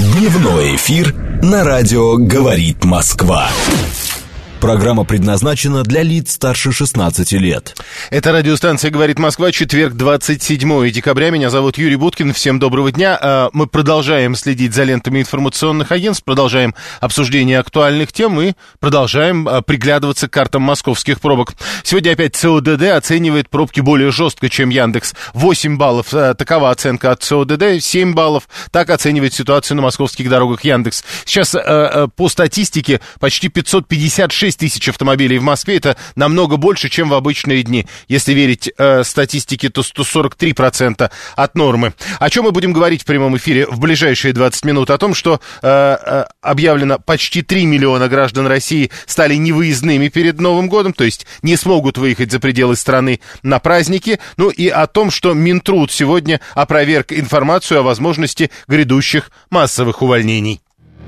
Дневной эфир на радио «Говорит Москва». Программа предназначена для лиц старше 16 лет. Это радиостанция «Говорит Москва», четверг, 27 декабря. Меня зовут Юрий Буткин. Всем доброго дня. Мы продолжаем следить за лентами информационных агентств, продолжаем обсуждение актуальных тем и продолжаем приглядываться к картам московских пробок. Сегодня опять ЦОДД оценивает пробки более жестко, чем Яндекс. 8 баллов – такова оценка от ЦОДД, 7 баллов – так оценивает ситуацию на московских дорогах Яндекс. Сейчас по статистике почти 556 тысяч автомобилей в Москве. Это намного больше, чем в обычные дни. Если верить статистике, то 143% от нормы. О чем мы будем говорить в прямом эфире в ближайшие 20 минут? О том, что объявлено почти 3 миллиона граждан России стали невыездными перед Новым годом, то есть не смогут выехать за пределы страны на праздники. Ну и о том, что Минтруд сегодня опроверг информацию о возможности грядущих массовых увольнений.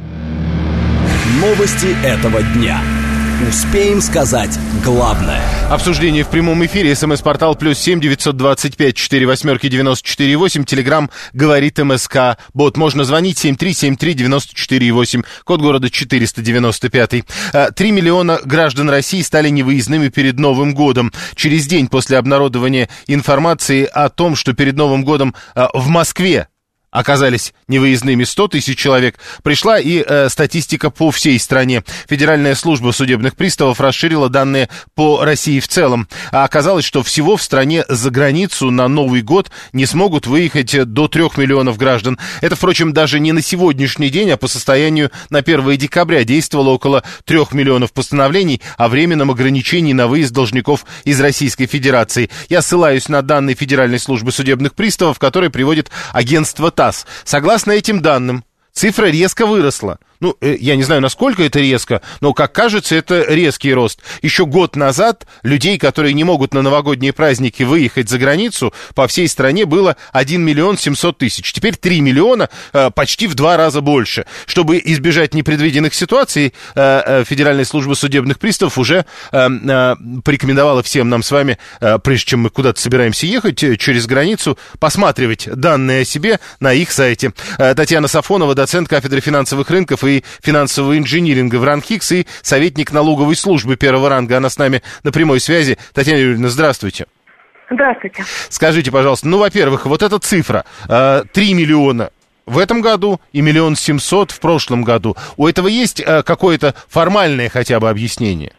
Новости этого дня. Успеем сказать главное. Обсуждение в прямом эфире. СМС-портал +7 925 48 94 8. Телеграм «Говорит МСК». Бот. Можно звонить 7373 94 8. Код города 495. 3 миллиона граждан России стали невыездными перед Новым годом. Через день после обнародования информации о том, что перед Новым годом в Москве оказались невыездными 100 тысяч человек, пришла и статистика по всей стране. Федеральная служба судебных приставов расширила данные по России в целом. А оказалось, что всего в стране за границу на Новый год не смогут выехать до 3 миллионов граждан. Это, впрочем, даже не на сегодняшний день, а по состоянию на 1 декабря действовало около 3 миллионов постановлений о временном ограничении на выезд должников из Российской Федерации. Я ссылаюсь на данные Федеральной службы судебных приставов, которые приводит агентство ТАСС. Согласно этим данным, цифра резко выросла. Ну, я не знаю, насколько это резко, но, как кажется, это резкий рост. Еще год назад людей, которые не могут на новогодние праздники выехать за границу, по всей стране было 1 миллион 700 тысяч. Теперь 3 миллиона, почти в 2 раза больше. Чтобы избежать непредвиденных ситуаций, Федеральная служба судебных приставов уже порекомендовала всем нам с вами, прежде чем мы куда-то собираемся ехать через границу, посматривать данные о себе на их сайте. Татьяна Сафонова, доцент кафедры финансовых рынков и финансового инжиниринга в РАНХИКС и советник налоговой службы первого ранга. Она с нами на прямой связи. Татьяна Юрьевна, здравствуйте. Здравствуйте. Скажите, пожалуйста, ну, во-первых, вот эта цифра, 3 миллиона в этом году и 1 700 000 в прошлом году. У этого есть какое-то формальное хотя бы объяснение?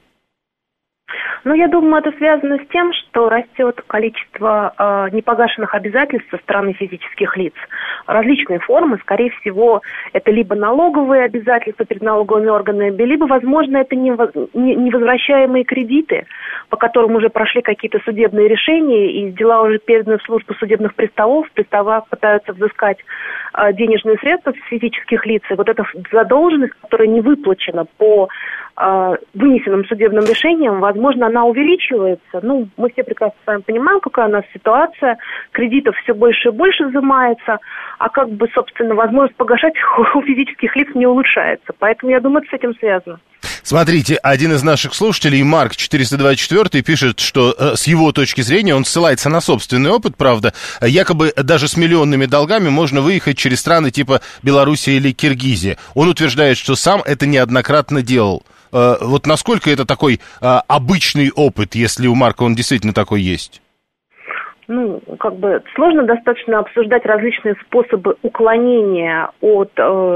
Ну, я думаю, это связано с тем, что растет количество непогашенных обязательств со стороны физических лиц. Различные формы, скорее всего, это либо налоговые обязательства перед налоговыми органами, либо, возможно, это невозвращаемые кредиты, по которым уже прошли какие-то судебные решения, и дела уже переданы в службу судебных приставов. Пристава пытаются взыскать денежные средства с физических лиц. И вот эта задолженность, которая не выплачена по вынесенным судебным решениям, возможно, она увеличивается. Ну, мы все прекрасно с вами понимаем, какая у нас ситуация. Кредитов все больше и больше взимается, а как бы, собственно, возможность погашать у физических лиц не улучшается. Поэтому, я думаю, это с этим связано. Смотрите, один из наших слушателей, Марк 424, пишет, что с его точки зрения, он ссылается на собственный опыт, правда, якобы даже с миллионными долгами можно выехать через страны типа Белоруссия или Киргизия. Он утверждает, что сам это неоднократно делал. Вот насколько это такой обычный опыт, если у Марка он действительно такой есть? Ну, как бы сложно достаточно обсуждать различные способы уклонения от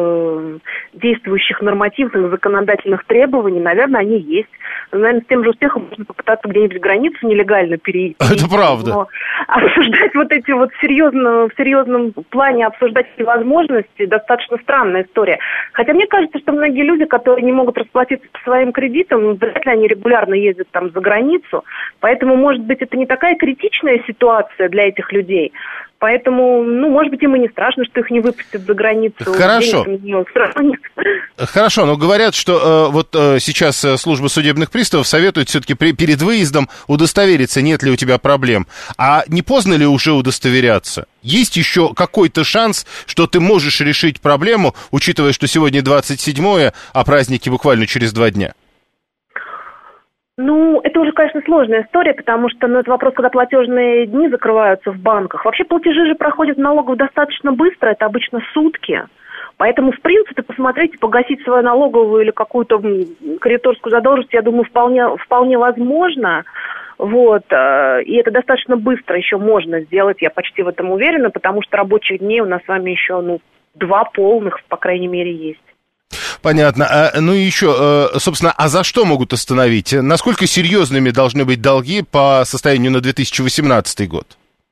действующих нормативных законодательных требований. Наверное, они есть. Наверное, с тем же успехом можно попытаться где-нибудь границу нелегально перейти. Это правда. Но обсуждать вот эти вот в серьезном плане обсуждать эти возможности достаточно странная история. Хотя мне кажется, что многие люди, которые не могут расплатиться по своим кредитам, вряд ли они регулярно ездят там за границу. Поэтому, может быть, это не такая критичная ситуация для этих людей. Поэтому, ну, может быть, им и не страшно, что их не выпустят за границу. Хорошо. Хорошо, но говорят, что сейчас служба судебных приставов советует все-таки перед выездом удостовериться, нет ли у тебя проблем. А не поздно ли уже удостоверяться? Есть еще какой-то шанс, что ты можешь решить проблему, учитывая, что сегодня 27-е, а праздники буквально через 2 дня? Ну, это уже, конечно, сложная история, потому что это вопрос, когда платежные дни закрываются в банках. Вообще платежи же проходят налогов достаточно быстро, это обычно сутки. Поэтому, в принципе, посмотреть, погасить свою налоговую или какую-то кредиторскую задолженность, я думаю, вполне возможно. Вот, и это достаточно быстро еще можно сделать, я почти в этом уверена, потому что рабочих дней у нас с вами еще, 2 полных, по крайней мере, есть. Понятно. Ну и еще, собственно, а за что могут остановить? Насколько серьезными должны быть долги по состоянию на 2018 год?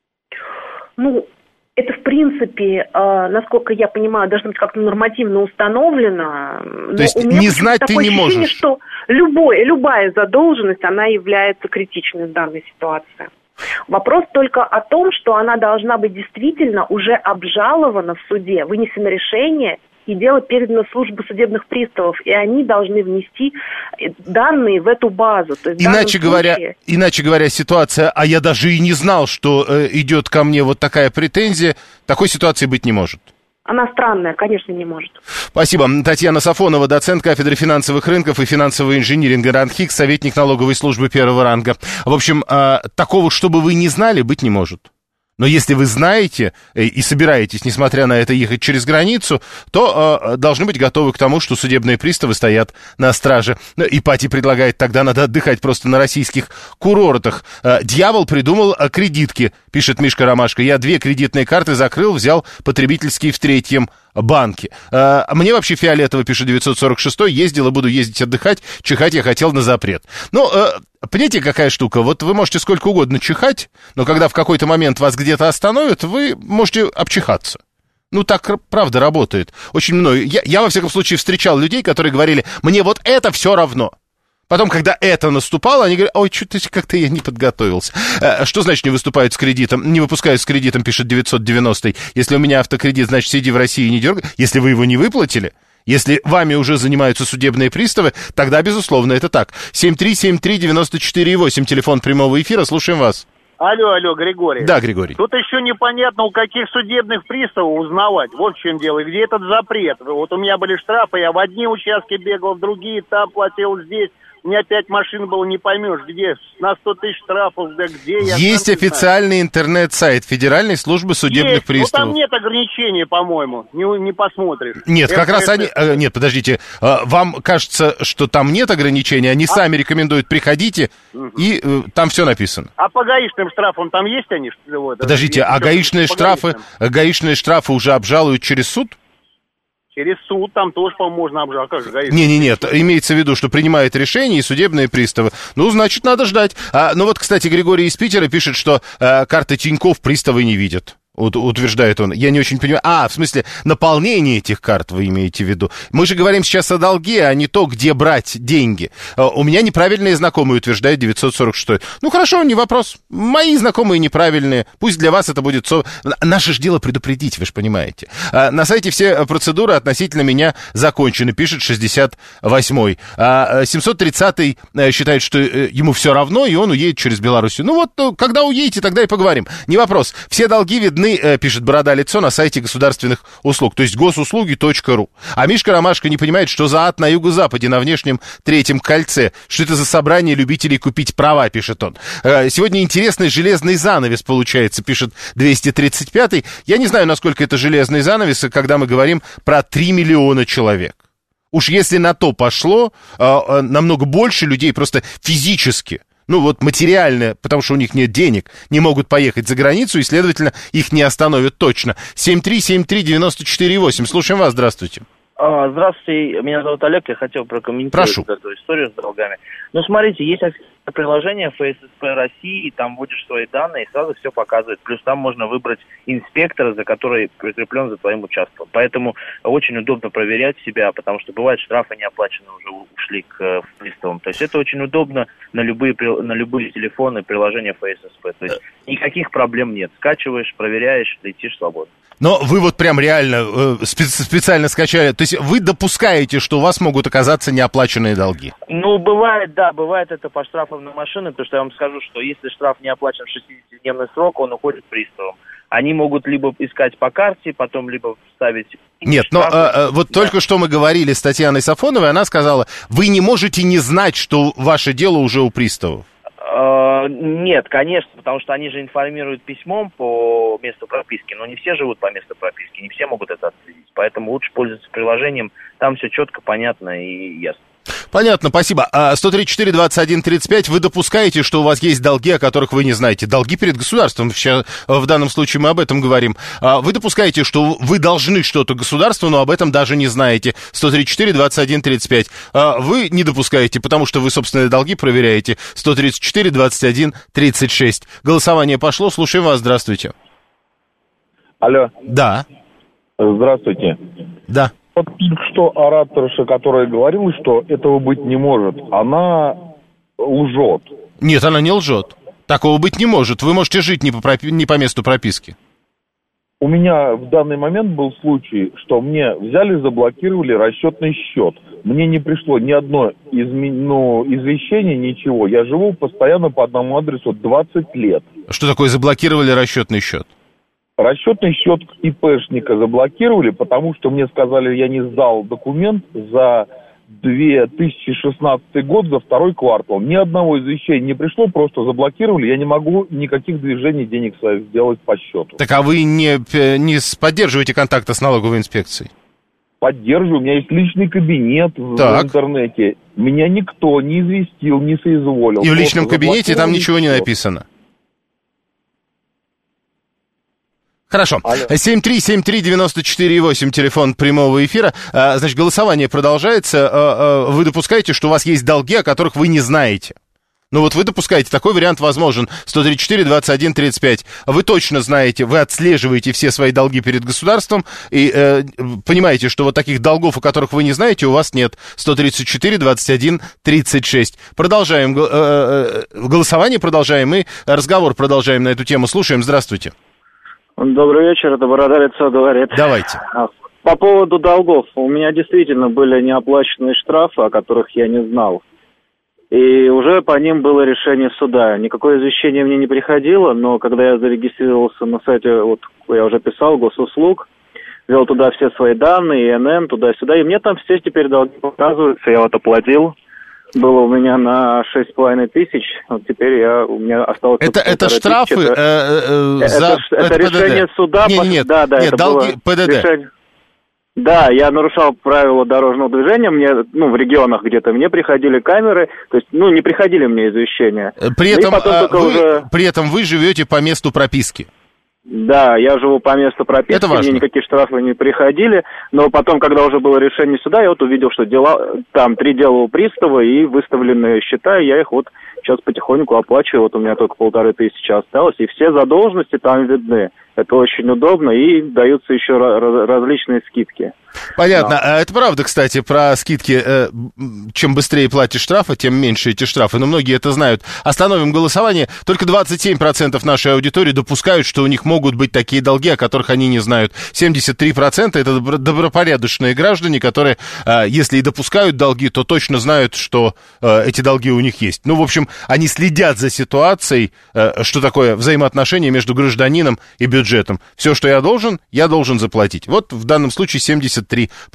Это, в принципе, насколько я понимаю, должно быть как-то нормативно установлено. То есть не знать ты не можешь? Ощущение, что любая задолженность, она является критичной в данной ситуации. Вопрос только о том, что она должна быть действительно уже обжалована в суде, вынесено решение, и дело передано в службу судебных приставов, и они должны внести данные в эту базу. То есть иначе говоря, ситуация, а я даже и не знал, что идет ко мне вот такая претензия, такой ситуации быть не может. Она странная, конечно, не может. Спасибо. Татьяна Сафонова, доцент кафедры финансовых рынков и финансового инжиниринга РАНХИКС, советник налоговой службы первого ранга. В общем, такого, чтобы вы не знали, быть не может. Но если вы знаете и собираетесь, несмотря на это, ехать через границу, то должны быть готовы к тому, что судебные приставы стоят на страже. Ипатий предлагает, тогда надо отдыхать просто на российских курортах. Дьявол придумал кредитки, пишет Мишка Ромашко. Я 2 кредитные карты закрыл, взял потребительские в 3-м банке. Мне вообще фиолетово, пишет 946, ездил и буду ездить отдыхать, чихать я хотел на запрет. Понимаете, какая штука? Вот вы можете сколько угодно чихать, но когда в какой-то момент вас где-то остановят, вы можете обчихаться. Так правда работает. Очень много. Я во всяком случае встречал людей, которые говорили, мне вот это все равно. Потом, когда это наступало, они говорят, ой, что-то как-то я не подготовился. Что значит не выступают с кредитом? Не выпускают с кредитом, пишет 990. Если у меня автокредит, значит, сиди в России и не дергай. Если вы его не выплатили, если вами уже занимаются судебные приставы, тогда, безусловно, это так. 7373948, телефон прямого эфира, слушаем вас. Алло, Григорий. Да, Григорий. Тут еще непонятно, у каких судебных приставов узнавать. Вот в чем дело. И где этот запрет? Вот у меня были штрафы, я в одни участки бегал, в другие там платил, здесь. У меня 5 машин было, не поймешь, где, на 100 тысяч штрафов, да где я. Есть официальный интернет-сайт Федеральной службы судебных приставов. Там нет ограничений, по-моему, не посмотришь. Нет, как раз они... Нет, подождите, вам кажется, что там нет ограничений, они сами рекомендуют, приходите, и там все написано. А по гаишным штрафам там есть они? Подождите, а гаишные штрафы уже обжалуют через суд? Через суд там тоже, по-моему, можно обжаловать. Как же гаишный? Нет, имеется в виду, что принимают решение и судебные приставы. Значит, надо ждать. Кстати, Григорий из Питера пишет, что карты Тинькофф приставы не видят. Утверждает он. Я не очень понимаю. В смысле, наполнение этих карт вы имеете в виду? Мы же говорим сейчас о долге, а не то, где брать деньги. У меня неправильные знакомые, утверждает 946. Хорошо, не вопрос. Мои знакомые неправильные. Пусть для вас это будет... Наше же дело предупредить, вы же понимаете. На сайте все процедуры относительно меня закончены, пишет 68-й. 730-й считает, что ему все равно, и он уедет через Белоруссию. Когда уедете, тогда и поговорим. Не вопрос. Все долги видны, пишет Борода Лицо, на сайте государственных услуг, то есть госуслуги.ру. А Мишка Ромашко не понимает, что за ад на юго-западе, на внешнем 3-м кольце. Что это за собрание любителей купить права, пишет он. Сегодня интересный железный занавес получается, пишет 235-й. Я не знаю, насколько это железный занавес, когда мы говорим про 3 миллиона человек. Уж если на то пошло, намного больше людей просто физически, материально, потому что у них нет денег, не могут поехать за границу, и, следовательно, их не остановят точно. 7373948. Слушаем вас, здравствуйте. Здравствуйте, меня зовут Олег, я хотел прокомментировать эту историю с долгами. Смотрите, есть приложение ФССП России, там вводишь свои данные и сразу все показывает. Плюс там можно выбрать инспектора, за который прикреплен за твоим участком. Поэтому очень удобно проверять себя, потому что бывает штрафы неоплаченные уже ушли к приставам. То есть это очень удобно на любые телефоны, приложения ФССП. То есть никаких проблем нет. Скачиваешь, проверяешь, летишь свободно. Но вы прям реально специально скачали, то есть вы допускаете, что у вас могут оказаться неоплаченные долги? Бывает это по штрафам на машины, потому что я вам скажу, что если штраф не оплачен в 60-дневный срок, он уходит приставам. Они могут либо искать по карте, потом либо вставить... Нет, только что мы говорили с Татьяной Сафоновой, она сказала, вы не можете не знать, что ваше дело уже у приставов. Нет, конечно, потому что они же информируют письмом по месту прописки, но не все живут по месту прописки, не все могут это отследить. Поэтому лучше пользоваться приложением, там все четко, понятно и ясно. Понятно, спасибо. 134-21-35, вы допускаете, что у вас есть долги, о которых вы не знаете? Долги перед государством, в данном случае мы об этом говорим. Вы допускаете, что вы должны что-то государству, но об этом даже не знаете? 134-21-35. Вы не допускаете, потому что вы собственные долги проверяете. 134-21-36. Голосование пошло, слушаем вас, здравствуйте. Алло. Да. Здравствуйте. Да. Вот только что ораторша, которая говорила, что этого быть не может, она лжет. Нет, она не лжет. Такого быть не может. Вы можете жить не по месту прописки. У меня в данный момент был случай, что мне взяли, заблокировали расчетный счет. Мне не пришло ни одно извещение, ничего. Я живу постоянно по одному адресу 20 лет. Что такое заблокировали расчетный счет? Расчетный счет ИПшника заблокировали, потому что мне сказали, я не сдал документ за 2016 год, за второй квартал. Ни одного извещения не пришло, просто заблокировали. Я не могу никаких движений денег своих сделать по счету. Так а вы не поддерживаете контакта с налоговой инспекцией? Поддерживаю. У меня есть личный кабинет в интернете. Меня никто не известил, не соизволил. И в личном кабинете там ничего не написано? Хорошо. 7373948, телефон прямого эфира. Значит, голосование продолжается. Вы допускаете, что у вас есть долги, о которых вы не знаете? Ну вот вы допускаете, такой вариант возможен. 134-21-35. Вы точно знаете, вы отслеживаете все свои долги перед государством и понимаете, что вот таких долгов, о которых вы не знаете, у вас нет. 134-21-36. Продолжаем голосование, продолжаем и разговор продолжаем на эту тему. Слушаем. Здравствуйте. Добрый вечер, это Борода Лицо говорит. Давайте. По поводу долгов. У меня действительно были неоплаченные штрафы, о которых я не знал. И уже по ним было решение суда. Никакое извещение мне не приходило, но когда я зарегистрировался на сайте, вот я уже писал, госуслуг, ввел туда все свои данные, ИНН, туда-сюда, и мне там все теперь долги показываются, я вот оплатил. Было у меня на 6,5 тысяч, вот теперь у меня осталось... Это штрафы это решение суда... Нет, это долги ПДД. Решение... Да, я нарушал правила дорожного движения, мне, в регионах где-то, мне приходили камеры, то есть, не приходили мне извещения. При этом вы живете по месту прописки. Да, я живу по месту прописки, мне никакие штрафы не приходили, но потом, когда уже было решение суда, я вот увидел, что там 3 дела у пристава и выставленные счета, и я их вот сейчас потихоньку оплачиваю, вот у меня только 1500 осталось, и все задолженности там видны. Это очень удобно, и даются еще различные скидки. Понятно. Да. Это правда, кстати, про скидки. Чем быстрее платишь штрафы, тем меньше эти штрафы. Но многие это знают. Остановим голосование. Только 27% нашей аудитории допускают, что у них могут быть такие долги, о которых они не знают. 73% это добропорядочные граждане, которые, если и допускают долги, то точно знают, что эти долги у них есть. В общем, они следят за ситуацией, что такое взаимоотношения между гражданином и бюджетом. Все, что я должен заплатить. Вот в данном случае 73%.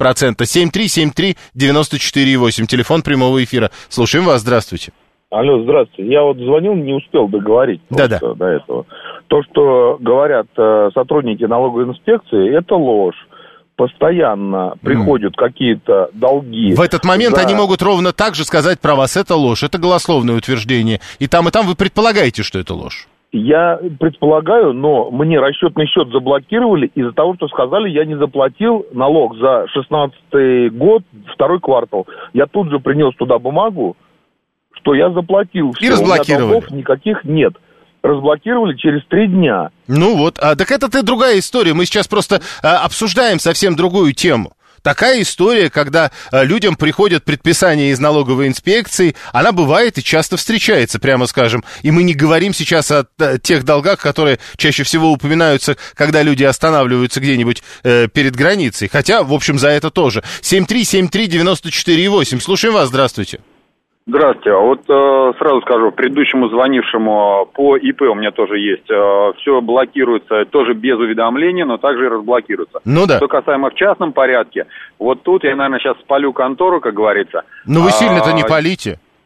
7373948, телефон прямого эфира. Слушаем вас, здравствуйте. Алло, здравствуйте. Я вот звонил, не успел договорить до этого. То, что говорят сотрудники налоговой инспекции, это ложь. Постоянно приходят какие-то долги. В этот момент они могут ровно так же сказать про вас, это ложь, это голословное утверждение. И там вы предполагаете, что это ложь. Я предполагаю, но мне расчетный счет заблокировали из-за того, что сказали, я не заплатил налог за 16-й год, второй квартал. Я тут же принес туда бумагу, что я заплатил. И разблокировали. У меня долгов никаких нет. Разблокировали через 3 дня. Так это другая история. Мы сейчас просто обсуждаем совсем другую тему. Такая история, когда людям приходят предписания из налоговой инспекции, она бывает и часто встречается, прямо скажем. И мы не говорим сейчас о тех долгах, которые чаще всего упоминаются, когда люди останавливаются где-нибудь перед границей. Хотя, в общем, за это тоже. 7373948. Слушаем вас, здравствуйте. Здравствуйте. Сразу скажу, предыдущему звонившему по ИП у меня тоже есть. Все блокируется тоже без уведомления, но также и разблокируется. Да. Что касаемо в частном порядке, вот тут я, наверное, сейчас спалю контору, как говорится. Вы сильно-то не палите.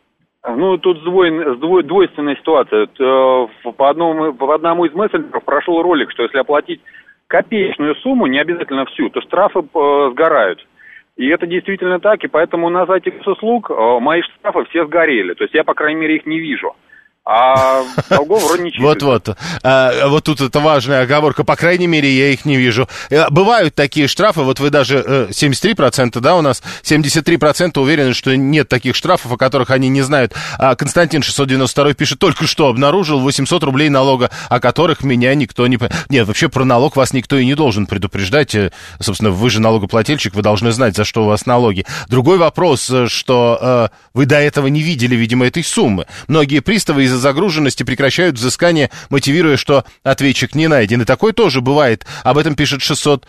Ну, тут двойственная ситуация. По одному из мессенджеров прошел ролик, что если оплатить копеечную сумму, не обязательно всю, то штрафы сгорают. И это действительно так, и поэтому на сайте госуслуг мои штрафы все сгорели. То есть я, по крайней мере, их не вижу. А долгов вроде не числится. Вот тут это важная оговорка. По крайней мере, я их не вижу. Бывают такие штрафы, вот вы даже 73%, да, у нас 73% уверены, что нет таких штрафов, о которых они не знают. Константин 692 пишет, только что обнаружил 800 рублей налога, о которых меня никто не... Нет, вообще про налог вас никто и не должен предупреждать. Собственно, вы же налогоплательщик, вы должны знать, за что у вас налоги. Другой вопрос, что вы до этого не видели, видимо, этой суммы. Многие приставы из-за загруженности прекращают взыскание, мотивируя, что ответчик не найден. И такое тоже бывает. Об этом пишет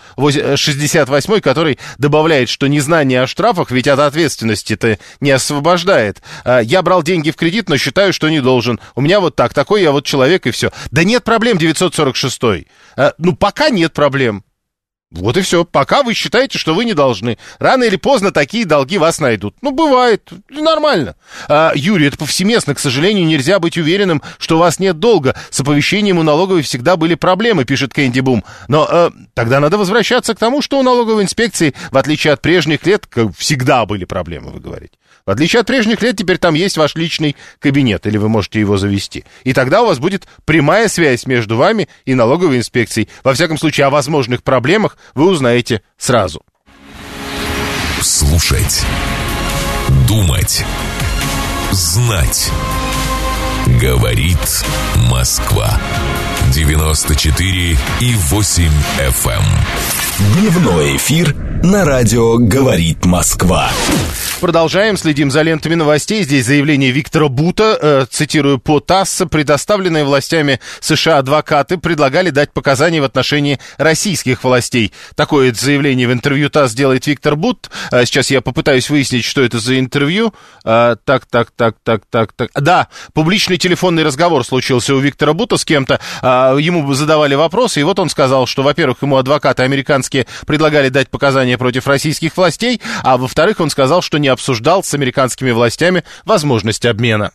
668, который добавляет, что незнание о штрафах ведь от ответственности-то не освобождает. Я брал деньги в кредит, но считаю, что не должен. У меня вот так, такой я вот человек и все. Да нет проблем, 946. Пока нет проблем. Вот и все. Пока вы считаете, что вы не должны. Рано или поздно такие долги вас найдут. Бывает. Нормально. Юрий, это повсеместно. К сожалению, нельзя быть уверенным, что у вас нет долга. С оповещением у налоговой всегда были проблемы, пишет Кэнди Бум. Но тогда надо возвращаться к тому, что у налоговой инспекции, в отличие от прежних лет, всегда были проблемы, вы говорите. В отличие от прежних лет, теперь там есть ваш личный кабинет, или вы можете его завести. И тогда у вас будет прямая связь между вами и налоговой инспекцией. Во всяком случае, о возможных проблемах вы узнаете сразу. Слушать. Думать. Знать. Говорит Москва. 94,8 FM. Дневной эфир на радио «Говорит Москва». Продолжаем, следим за лентами новостей. Здесь заявление Виктора Бута, цитирую по ТАСС. Предоставленные властями США адвокаты предлагали дать показания в отношении российских властей. Такое заявление в интервью ТАСС делает Виктор Бут. Сейчас я попытаюсь выяснить, что это за интервью. Так. Да, публичный телефонный разговор случился у Виктора Бута с кем-то. Ему задавали вопросы, и вот он сказал, что, во-первых, ему адвокаты американские предлагали дать показания против российских властей, а во-вторых, он сказал, что не обсуждал с американскими властями возможность обмена.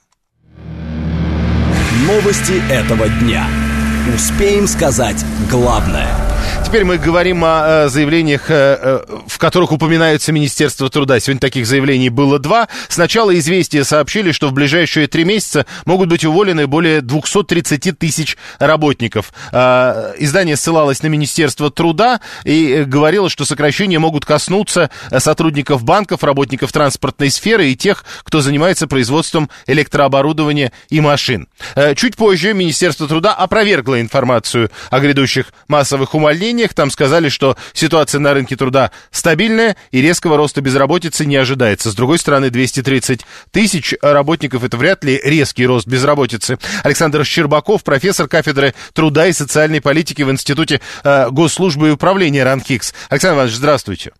Новости этого дня. Успеем сказать главное. Теперь мы говорим о заявлениях, в которых упоминается Министерство труда. Сегодня таких заявлений было 2. Сначала «Известия» сообщили, что в ближайшие 3 месяца могут быть уволены более 230 тысяч работников. Издание ссылалось на Министерство труда и говорило, что сокращения могут коснуться сотрудников банков, работников транспортной сферы и тех, кто занимается производством электрооборудования и машин. Чуть позже Министерство труда опровергло информацию о грядущих массовых увольнениях. Там сказали, что ситуация на рынке труда стабильная и резкого роста безработицы не ожидается. С другой стороны, 230 тысяч работников — это вряд ли резкий рост безработицы. Александр Щербаков, профессор кафедры труда и социальной политики в Институте госслужбы и управления РАНХИКС. Александр Иванович, здравствуйте.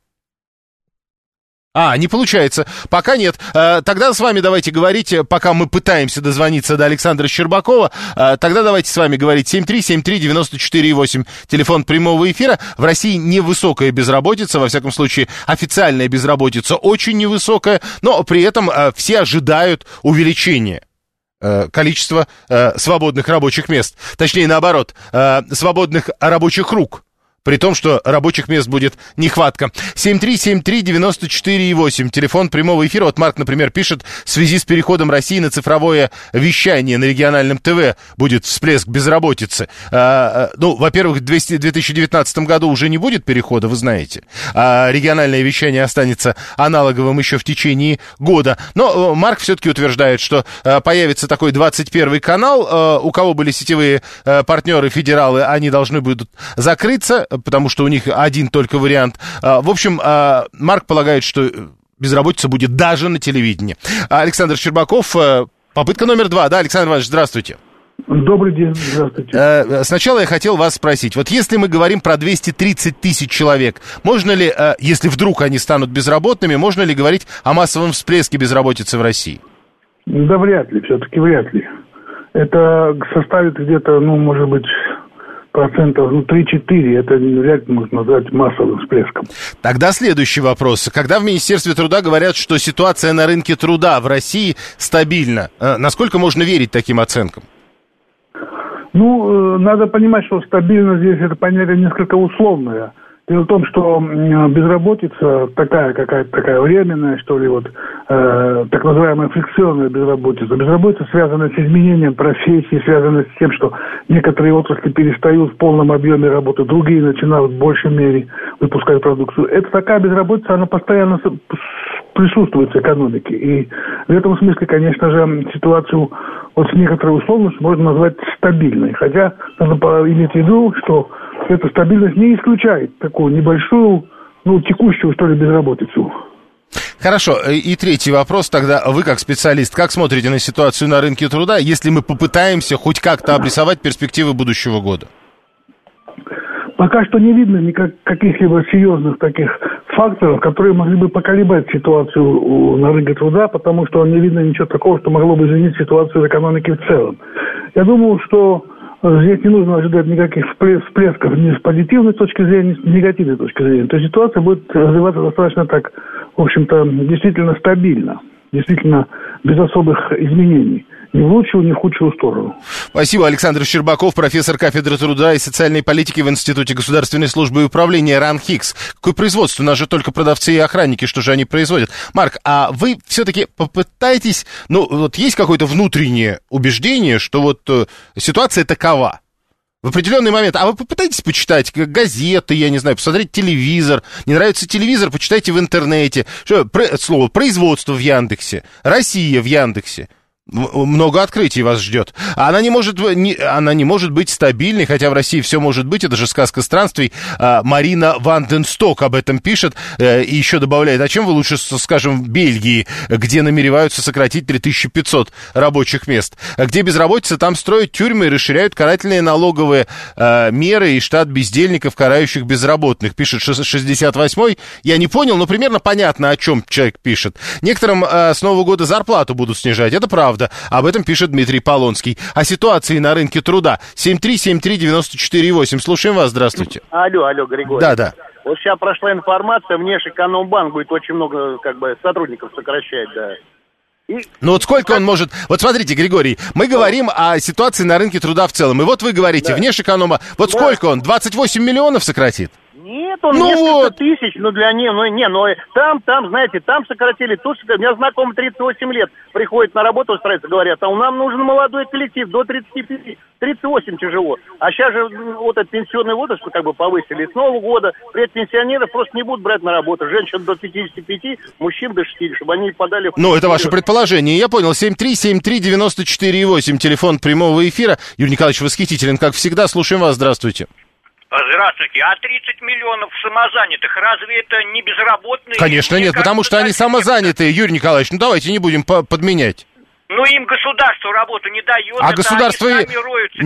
Не получается. Пока нет. Тогда с вами давайте говорить, пока мы пытаемся дозвониться до Александра Щербакова, тогда давайте с вами говорить 7373948, телефон прямого эфира. В России невысокая безработица, во всяком случае официальная безработица очень невысокая, но при этом все ожидают увеличения количества свободных рабочих мест. Точнее, наоборот, свободных рабочих рук. При том, что рабочих мест будет нехватка. 7373948, телефон прямого эфира. Вот Марк, например, пишет, в связи с переходом России на цифровое вещание на региональном ТВ будет всплеск безработицы. Во-первых, в 2019 году уже не будет перехода, вы знаете. Региональное вещание останется аналоговым еще в течение года. Но Марк все-таки утверждает, что появится такой 21 канал. У кого были сетевые партнеры, федералы, они должны будут закрыться, потому что у них один только вариант. В общем, Марк полагает, что безработица будет даже на телевидении. Александр Щербаков, попытка номер 2. Да, Александр Иванович, здравствуйте. Добрый день, здравствуйте. Сначала я хотел вас спросить, вот если мы говорим про 230 тысяч человек, можно ли, если вдруг они станут безработными, можно ли говорить о массовом всплеске безработицы в России? Да вряд ли, все-таки вряд ли. Это составит где-то, может быть, 3-4, это вряд ли можно назвать массовым всплеском. Тогда следующий вопрос. Когда в Министерстве труда говорят, что ситуация на рынке труда в России стабильна, насколько можно верить таким оценкам? Надо понимать, что стабильность здесь это понятие несколько условное. Дело в том, что безработица такая временная, что ли, так называемая фрикционная безработица. Безработица связана с изменением профессии, связана с тем, что некоторые отрасли перестают в полном объеме работать, другие начинают в большей мере выпускать продукцию. Это такая безработица, она постоянно присутствует в экономике. И в этом смысле, конечно же, ситуацию с некоторой условностью можно назвать стабильной. Хотя надо иметь в виду, что эта стабильность не исключает такую небольшую, текущую, что ли, безработицу. Хорошо. И третий вопрос тогда. Вы, как специалист, как смотрите на ситуацию на рынке труда, если мы попытаемся хоть как-то обрисовать перспективы будущего года? Пока что не видно каких-либо серьезных таких факторов, которые могли бы поколебать ситуацию на рынке труда, потому что не видно ничего такого, что могло бы изменить ситуацию в экономике в целом. Я думаю, что здесь не нужно ожидать никаких всплесков ни с позитивной точки зрения, ни с негативной точки зрения. То есть ситуация будет развиваться достаточно так, в общем-то, действительно стабильно, действительно без особых изменений. Ни в лучшую, ни в худшую сторону. Спасибо. Александр Щербаков, профессор кафедры труда и социальной политики в Институте государственной службы и управления РАН-ХИКС. Какое производство? У нас же только продавцы и охранники, что же они производят? Марк, а вы все-таки попытаетесь, есть какое-то внутреннее убеждение, что ситуация такова? В определенный момент, а вы попытаетесь почитать газеты, я не знаю, посмотреть телевизор. Не нравится телевизор, почитайте в интернете. Слово «производство» в Яндексе, «Россия» в Яндексе. Много открытий вас ждет. Она не может быть стабильной, хотя в России все может быть. Это же сказка странствий. Марина Ванденсток об этом пишет и еще добавляет: а чем вы лучше, скажем, в Бельгии, где намереваются сократить 3500 рабочих мест? Где безработица, там строят тюрьмы и расширяют карательные налоговые меры и штат бездельников, карающих безработных. Пишет 68-й. Я не понял, но примерно понятно, о чем человек пишет. Некоторым с Нового года зарплату будут снижать. Это правда. Об этом пишет Дмитрий Полонский. О ситуации на рынке труда. 7373948. Слушаем вас. Здравствуйте. Алло, Григорий. Да. Вот сейчас прошла информация, Внешэкономбанк будет очень много сотрудников сокращать, да. Сколько он может... смотрите, Григорий, мы говорим о ситуации на рынке труда в целом. И вы говорите, Внешэкономбанк... сколько он? 28 миллионов сократит? Нет, он несколько тысяч, для них, там, знаете, там сократили, тут, у меня знакомый 38 лет приходит на работу устраиваться, говорят, нам нужен молодой коллектив, до 35, 38 тяжело. А сейчас же этот пенсионный возраст повысили с Нового года, пенсионеров просто не будут брать на работу, женщин до 55, мужчин до 60, чтобы они подали... это ваше предположение, я понял, 7373948, телефон прямого эфира. Юрий Николаевич восхитителен, как всегда, слушаем вас, здравствуйте. Здравствуйте. А 30 миллионов самозанятых, разве это не безработные? Конечно нет, потому что они самозанятые, Юрий Николаевич. Давайте не будем подменять. Им государство работу не дает, а государство... они сами роются.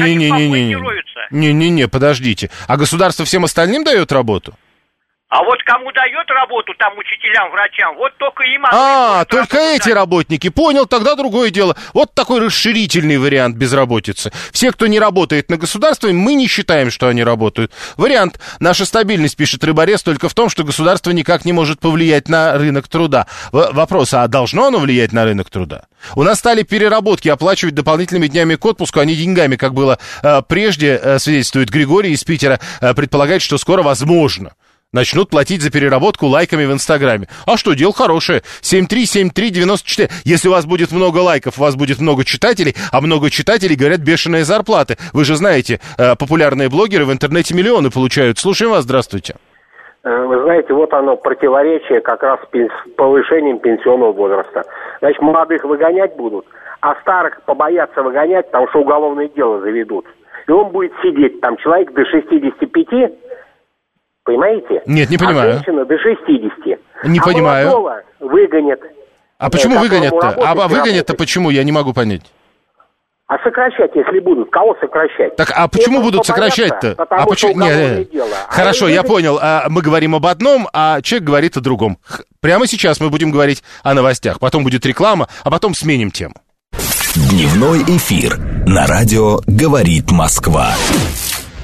Не, подождите. А государство всем остальным дает работу? А кому дает работу, там, учителям, врачам, только им... только эти работники. Понял, тогда другое дело. Вот такой расширительный вариант безработицы. Все, кто не работает на государство, мы не считаем, что они работают. Вариант. Наша стабильность, пишет Рыборез, только в том, что государство никак не может повлиять на рынок труда. Вопрос, а должно оно влиять на рынок труда? У нас стали переработки оплачивать дополнительными днями к отпуску, а не деньгами, как было прежде, свидетельствует Григорий из Питера. Предполагает, что скоро возможно начнут платить за переработку лайками в Инстаграме. А что, дело хорошее. 7373948. Если у вас будет много лайков, у вас будет много читателей, а много читателей, говорят, бешеные зарплаты. Вы же знаете, популярные блогеры в интернете миллионы получают. Слушаем вас, здравствуйте. Вы знаете, оно противоречие как раз с повышением пенсионного возраста. Значит, молодых выгонять будут, а старых побоятся выгонять, потому что уголовное дело заведут. И он будет сидеть, человек до 65, понимаете? Нет, не понимаю. А женщина до 60. Не понимаю. Молодого выгонят. А почему выгонят-то? А выгонят-то почему? Я не могу понять. А сокращать, если будут, кого сокращать? Так, а почему будут сокращать-то? Потому что уголовное дело. Хорошо, я понял. Мы говорим об одном, а человек говорит о другом. Прямо сейчас мы будем говорить о новостях. Потом будет реклама, а потом сменим тему. Дневной эфир на радио «Говорит Москва».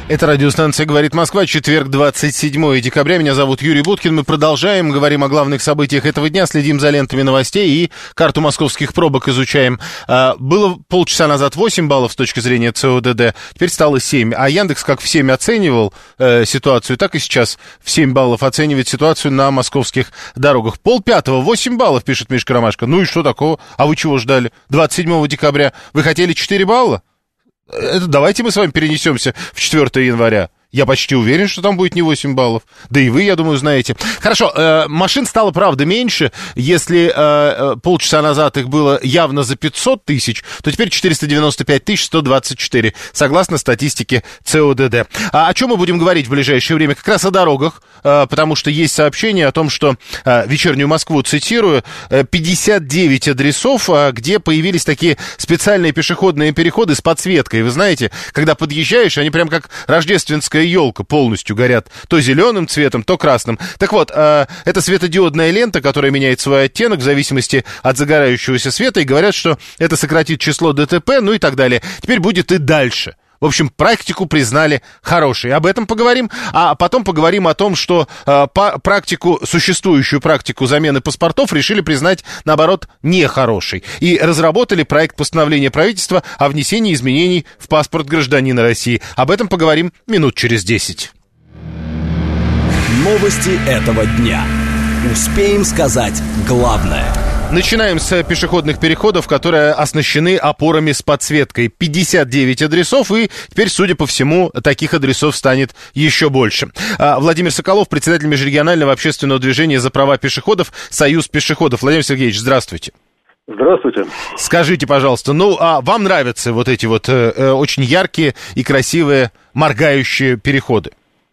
Это радиостанция «Говорит Москва», четверг, 27 декабря. Меня зовут Юрий Буткин. Мы продолжаем, говорим о главных событиях этого дня, следим за лентами новостей и карту московских пробок изучаем. Было полчаса назад 8 баллов с точки зрения ЦОДД, теперь стало 7. А Яндекс как в 7 оценивал ситуацию, так и сейчас в 7 баллов оценивает ситуацию на московских дорогах. 4:30, 8 баллов, пишет Мишка Ромашко. Ну и что такого? А вы чего ждали? 27 декабря. Вы хотели 4 балла? Давайте мы с вами перенесемся в 4 января. Я почти уверен, что там будет не 8 баллов. Да и вы, я думаю, знаете. Хорошо, машин стало, правда, меньше. Если полчаса назад их было явно за 500 тысяч, то теперь 495 124, согласно статистике ЦОДД. А о чем мы будем говорить в ближайшее время? Как раз о дорогах, потому что есть сообщение о том, что, «Вечернюю Москву», цитирую, 59 адресов, где появились такие специальные пешеходные переходы с подсветкой. Вы знаете, когда подъезжаешь, они прям как рождественская елка полностью горят то зеленым цветом, то красным. Так вот, это светодиодная лента, которая меняет свой оттенок в зависимости от загорающегося света, и говорят, что это сократит число ДТП, ну и так далее. Теперь будет и дальше. В общем, практику признали хорошей. Об этом поговорим. А потом поговорим о том, что существующую практику замены паспортов решили признать, наоборот, нехорошей. И разработали проект постановления правительства о внесении изменений в паспорт гражданина России. Об этом поговорим минут через 10. Новости этого дня. Успеем сказать главное. Начинаем с пешеходных переходов, которые оснащены опорами с подсветкой. 59 адресов, и теперь, судя по всему, таких адресов станет еще больше. Владимир Соколов, председатель межрегионального общественного движения за права пешеходов «Союз пешеходов». Владимир Сергеевич, здравствуйте. Здравствуйте. Скажите, пожалуйста, вам нравятся вот эти вот очень яркие и красивые моргающие переходы?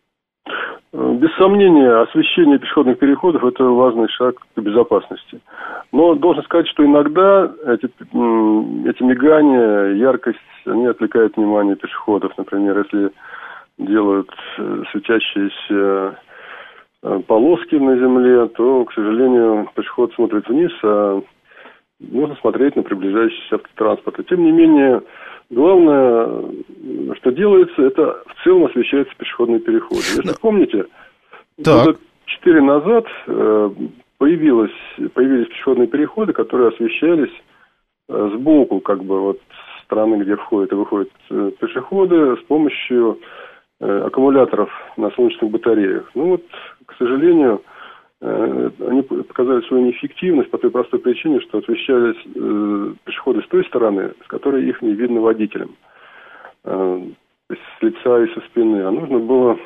Без сомнения, освещение пешеходных переходов – это важный шаг к безопасности. Но должен сказать, что иногда эти мигания, яркость, они отвлекают внимание пешеходов. Например, если делают светящиеся полоски на земле, то, к сожалению, пешеход смотрит вниз, а можно смотреть на приближающийся автотранспорт. И, тем не менее, главное, что делается, это в целом освещаются пешеходные переходы. Если помните, года 4 назад появились пешеходные переходы, которые освещались сбоку, как бы вот стороны, где входят и выходят пешеходы, с помощью аккумуляторов на солнечных батареях. Ну вот, к сожалению, они показали свою неэффективность по той простой причине, что освещались пешеходы с той стороны, с которой их не видно водителям. То есть с лица и со спины. А нужно было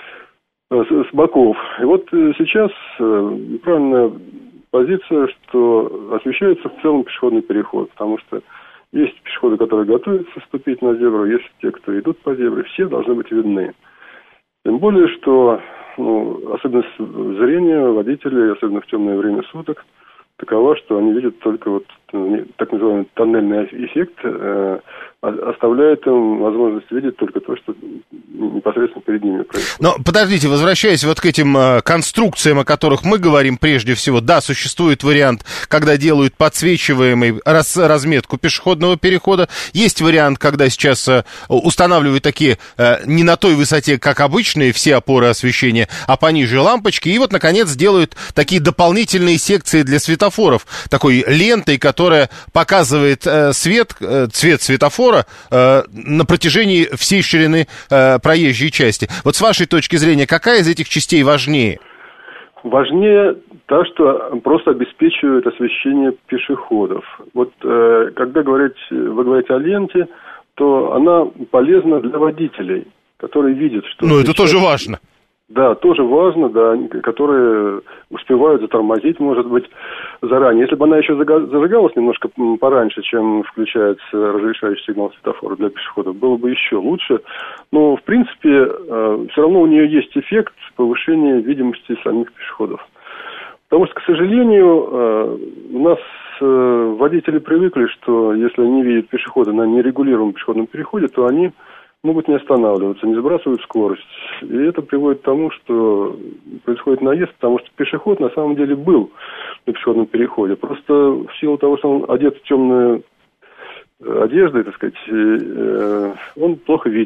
с боков. И вот сейчас правильная позиция, что освещается в целом пешеходный переход, потому что есть пешеходы, которые готовятся вступить на зебру, есть те, кто идут по зебре, все должны быть видны. Тем более, что особенность зрения водителей, особенно в темное время суток, такова, что они видят только вот так называемый тоннельный эффект, оставляет им возможность видеть только то, что непосредственно перед ними происходит. Но подождите, возвращаясь вот к этим конструкциям, о которых мы говорим прежде всего, да, существует вариант, когда делают подсвечиваемый разметку пешеходного перехода. Есть вариант, когда сейчас устанавливают такие не на той высоте, как обычные все опоры освещения, а пониже лампочки. И вот, наконец, делают такие дополнительные секции для светофоров, такой лентой, которая показывает цвет светофора на протяжении всей ширины проезжей части. Вот с вашей точки зрения, какая из этих частей важнее? Важнее та, что просто обеспечивает освещение пешеходов. Вот когда вы говорите о ленте, то она полезна для водителей, которые видят, что... Ну, это тоже важно. Да, тоже важно, да, которые успевают затормозить, может быть, заранее. Если бы она еще зажигалась немножко пораньше, чем включается разрешающий сигнал светофора для пешеходов, было бы еще лучше. Но, в принципе, все равно у нее есть эффект повышения видимости самих пешеходов. Потому что, к сожалению, у нас водители привыкли, что если они видят пешехода на нерегулируемом пешеходном переходе, то они могут не останавливаться, не сбрасывают скорость. И это приводит к тому, что происходит наезд, потому что пешеход на самом деле был на пешеходном переходе. Просто в силу того, что он одет в темную одежду, так сказать, он плохо виден.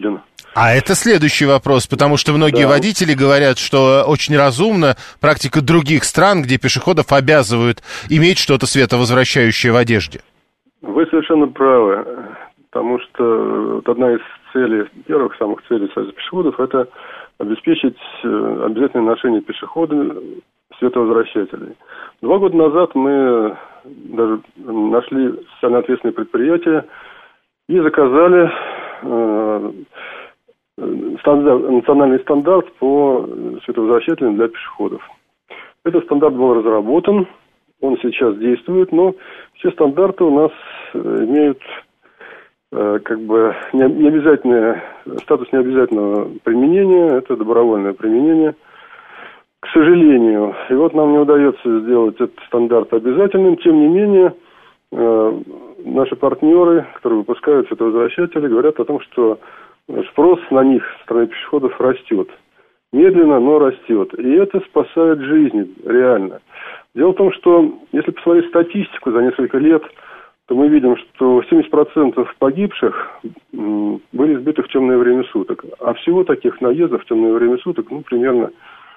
А это следующий вопрос, потому что многие водители говорят, что очень разумно практика других стран, где пешеходов обязывают иметь что-то световозвращающее в одежде. Вы совершенно правы, потому что вот одна из целей, первых самых целей Союза пешеходов, это обеспечить обязательное ношение пешехода световозвращателей. 2 года назад мы даже нашли социально ответственное предприятие и заказали национальный стандарт по световозвращателям для пешеходов. Этот стандарт был разработан, он сейчас действует, но все стандарты у нас имеют не обязательное, статус необязательного применения, это добровольное применение. К сожалению, и вот нам не удается сделать этот стандарт обязательным, тем не менее, наши партнеры, которые выпускают световозвращатели, говорят о том, что спрос на них со стороны пешеходов растет. Медленно, но растет. И это спасает жизни, реально. Дело в том, что если посмотреть статистику за несколько лет, то мы видим, что 70% погибших были сбиты в темное время суток. А всего таких наездов в темное время суток, примерно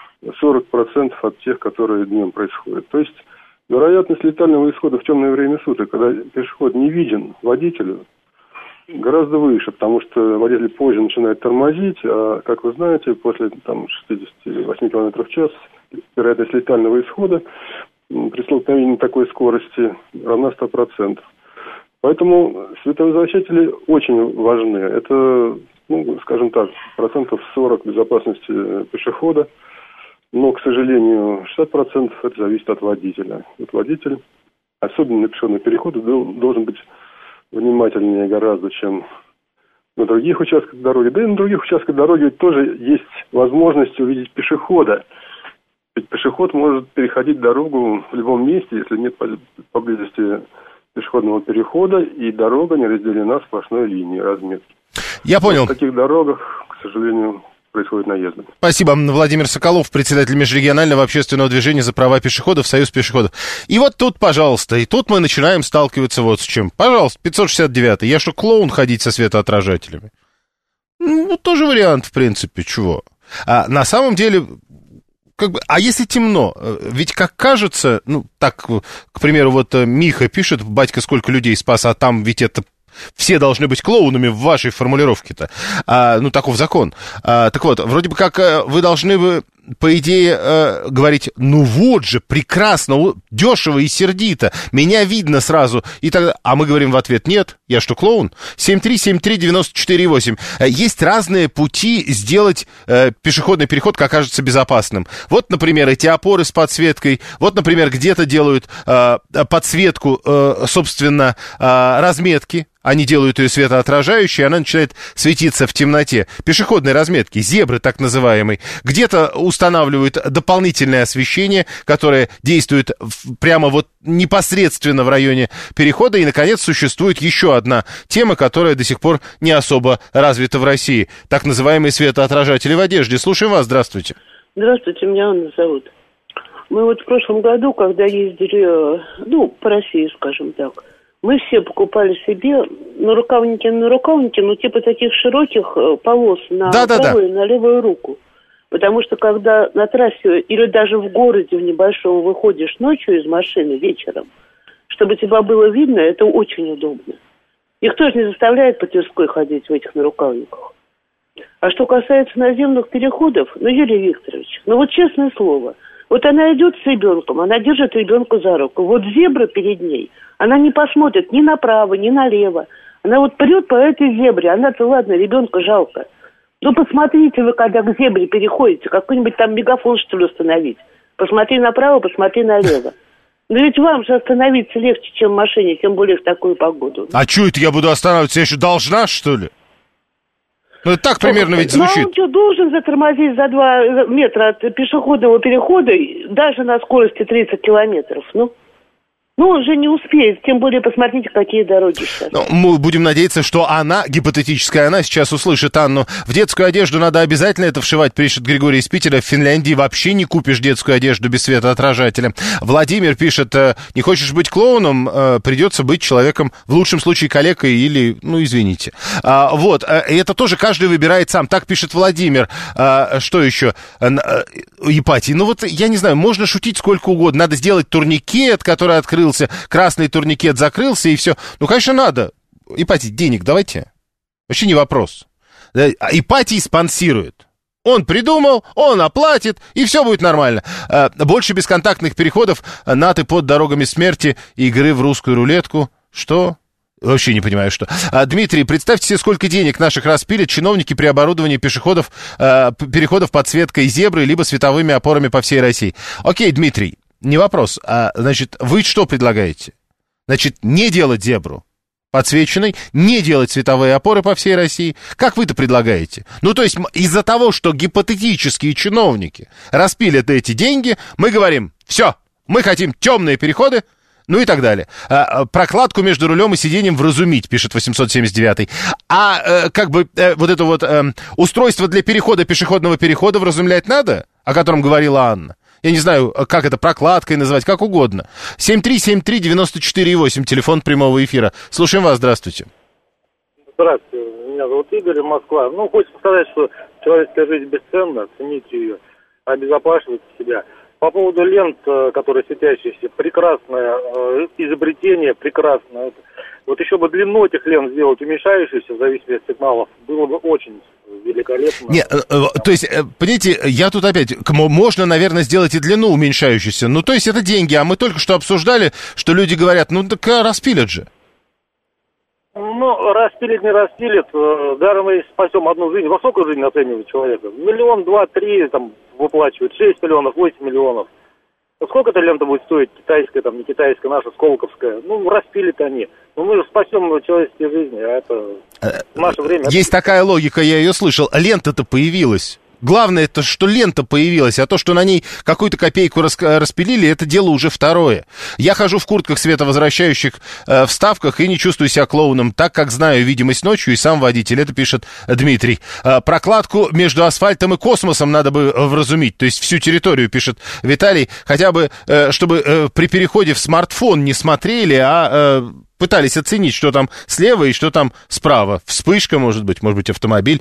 40% от тех, которые днем происходят. То есть вероятность летального исхода в темное время суток, когда пешеход не виден водителю, гораздо выше, потому что водитель позже начинает тормозить, а, как вы знаете, после 68 км в час вероятность летального исхода при столкновении такой скорости равна 100%. Поэтому световозвращатели очень важны. Это, скажем так, 40% безопасности пешехода. Но, к сожалению, 60% это зависит от водителя. Вот водитель, особенно на пешеходных переходах, должен быть внимательнее гораздо, чем на других участках дороги. Да и на других участках дороги тоже есть возможность увидеть пешехода. Ведь пешеход может переходить дорогу в любом месте, если нет поблизости пешеходного перехода, и дорога не разделена сплошной линией разметки. Я понял. На таких дорогах, к сожалению, происходят наезды. Спасибо. Владимир Соколов, председатель межрегионального общественного движения за права пешеходов, Союз пешеходов. И вот тут, пожалуйста, и тут мы начинаем сталкиваться вот с чем. Пожалуйста, 569-й. Я что, клоун ходить со светоотражателями? Тоже вариант, в принципе, чего. А на самом деле, а если темно? Ведь, как кажется, к примеру, вот Миха пишет, батька сколько людей спас, а там ведь это все должны быть клоунами в вашей формулировке-то. Таков закон. Так вот, вроде бы как вы должны, по идее, говорить, вот же, прекрасно, дешево и сердито, меня видно сразу. И тогда, а мы говорим в ответ, нет, я что, клоун? 7373948. Есть разные пути сделать пешеходный переход, как кажется, безопасным. Вот, например, эти опоры с подсветкой. Вот, например, где-то делают подсветку, собственно, разметки. Они делают ее светоотражающей, она начинает светиться в темноте. Пешеходной разметки, зебры так называемой. Где-то устанавливают дополнительное освещение, которое действует прямо вот непосредственно в районе перехода. И, наконец, существует еще одна тема, которая до сих пор не особо развита в России. Так называемые светоотражатели в одежде. Слушаем вас, здравствуйте. Здравствуйте, меня Анна зовут. Мы вот в прошлом году, когда ездили, по России, скажем так, мы все покупали себе нарукавники, типа таких широких полос на правую и на левую руку. Потому что когда на трассе или даже в городе в небольшом выходишь ночью из машины вечером, чтобы тебя было видно, это очень удобно. Никто же не заставляет по Тверской ходить в этих нарукавниках. А что касается наземных переходов, Юрий Викторович, честное слово, вот она идет с ребенком, она держит ребенка за руку. Вот зебра перед ней, она не посмотрит ни направо, ни налево. Она вот прет по этой зебре, она-то, ладно, ребенка жалко. Посмотрите вы, когда к зебре переходите, какой-нибудь там мегафон, что ли, установить. Посмотри направо, посмотри налево. Но ведь вам же остановиться легче, чем в машине, тем более в такую погоду. А что это я буду останавливаться? Я еще должна, что ли? Это так примерно ведь звучит. Он что, должен затормозить за 2 метра от пешеходного перехода, даже на скорости 30 километров, Ну, он же не успеет, тем более посмотрите, какие дороги сейчас. Ну, мы будем надеяться, что она, гипотетическая она, сейчас услышит Анну. В детскую одежду надо обязательно это вшивать, пишет Григорий из Питера. В Финляндии вообще не купишь детскую одежду без светоотражателя. Владимир пишет, не хочешь быть клоуном, придется быть человеком, в лучшем случае калекой или, ну, извините. Вот, и это тоже каждый выбирает сам. Так пишет Владимир. Что еще? Ипатий, ну вот, я не знаю, можно шутить сколько угодно. Надо сделать турникет, который открылся, красный турникет закрылся, и все. Ну, конечно, надо. Ипатий, денег давайте. Вообще не вопрос. Ипатий спонсирует. Он придумал, он оплатит, и все будет нормально. Больше бесконтактных переходов над и под дорогами смерти, игры в русскую рулетку. Что? Вообще не понимаю, что. Дмитрий, представьте себе, сколько денег наших распилят чиновники при оборудовании пешеходов, переходов подсветкой зебры, либо световыми опорами по всей России. Окей, Дмитрий, не вопрос. Значит, вы что предлагаете? Значит, не делать зебру подсвеченной, не делать световые опоры по всей России. Как вы-то предлагаете? Ну, то есть, из-за того, что гипотетические чиновники распилят эти деньги, мы говорим, все, мы хотим темные переходы, ну и так далее. Прокладку между рулем и сиденьем вразумить, пишет 879-й. Вот это вот устройство для перехода пешеходного перехода вразумлять надо, о котором говорила Анна? Я не знаю, как это, прокладкой называть, как угодно. 7373948, телефон прямого эфира. Слушаем вас, здравствуйте. Здравствуйте, меня зовут Игорь, Москва. Ну, хочется сказать, что человеческая жизнь бесценна, цените ее, обезопасивайте себя. По поводу лент, которые светящиеся, прекрасное изобретение, прекрасное. Вот еще бы длину этих лент сделать уменьшающуюся в зависимости от сигналов, было бы очень великолепно. Нет, то есть, понимаете, я тут опять, можно, наверное, сделать и длину уменьшающуюся, ну, то есть это деньги, а мы только что обсуждали, что люди говорят, ну, так распилят же. Ну, распилит, не распилит, даже мы спасем одну жизнь, во сколько жизнь оценивает человека? 1, 2, 3, там, выплачивают, 6 миллионов, 8 миллионов. Сколько эта лента будет стоить, китайская, там, не китайская, наша, сколковская? Ну, распилит они. Ну, мы же спасем человеческие жизни, а это в наше время... Есть такая логика, я ее слышал. Лента-то появилась. Главное, это что лента появилась, а то, что на ней какую-то копейку распилили, это дело уже второе. Я хожу в куртках световозвращающих вставках и не чувствую себя клоуном, так как знаю видимость ночью и сам водитель. Это пишет Дмитрий. Прокладку между асфальтом и космосом надо бы вразумить, то есть всю территорию, пишет Виталий, хотя бы, чтобы при переходе в смартфон не смотрели, а... пытались оценить, что там слева и что там справа. Вспышка, может быть автомобиль.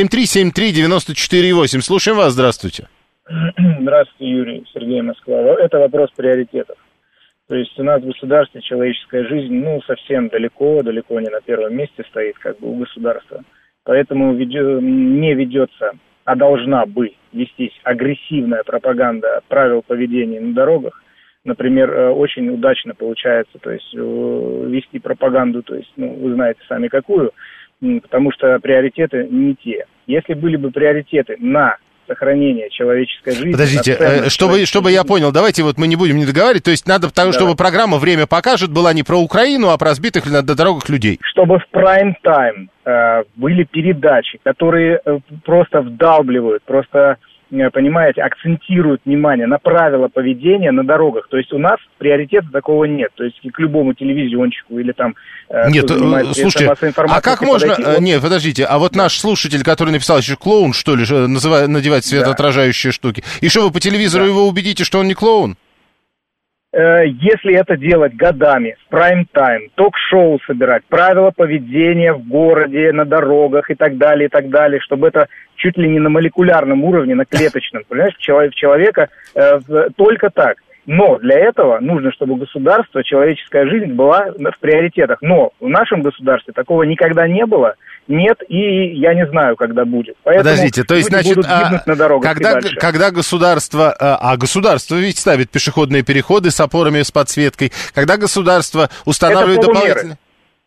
7373948. Слушаем вас, здравствуйте. Здравствуйте, Юрий, Сергей, Москва. Это вопрос приоритетов. То есть у нас в государстве человеческая жизнь, ну, совсем далеко не на первом месте стоит, как бы, у государства. Поэтому не ведется, а должна бы вестись агрессивная пропаганда правил поведения на дорогах. Например, очень удачно получается, то есть вести пропаганду, то есть, ну, вы знаете сами какую, потому что приоритеты не те. Если были бы приоритеты на сохранение человеческой жизни... Подождите, чтобы я понял, давайте вот мы не будем не договаривать, то есть надо, чтобы программа «Время покажет» была не про Украину, а про разбитых на дорогах людей. Чтобы в прайм-тайм были передачи, которые просто вдалбливают, просто... понимаете, акцентируют внимание на правила поведения на дорогах. То есть у нас приоритета такого нет. То есть к любому телевизионщику или там... Нет, слушайте, а как можно... Нет, подождите, а вот наш слушатель, который написал еще клоун, что ли, надевать светоотражающие штуки. И что, вы по телевизору его убедите, что он не клоун? Если это делать годами, в прайм-тайм, ток-шоу собирать, правила поведения в городе, на дорогах и так далее, чтобы это чуть ли не на молекулярном уровне, на клеточном, понимаешь, человека только так. Но для этого нужно, чтобы государство, человеческая жизнь была в приоритетах. Но в нашем государстве такого никогда не было, нет, и я не знаю, когда будет. Поэтому подождите, то есть, значит, на дорогах когда государство, государство ведь ставит пешеходные переходы с опорами, с подсветкой, когда государство устанавливает дополнительные...